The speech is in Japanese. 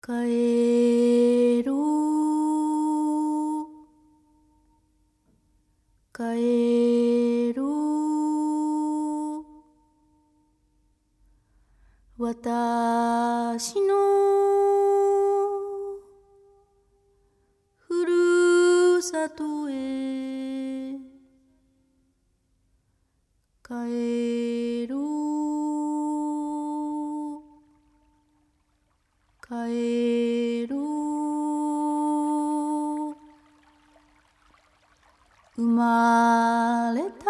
帰ろう帰ろう私のふるさとへ帰ろう帰ろう生まれた